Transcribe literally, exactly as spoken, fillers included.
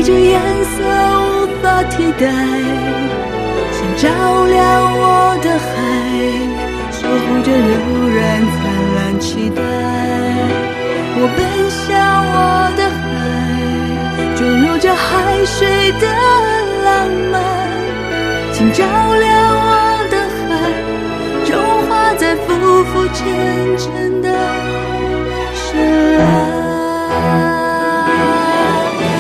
着颜色无法替代，想照亮我的海，守护着柔软灿烂期待。我奔向我的海，注入这海水的浪漫，请照亮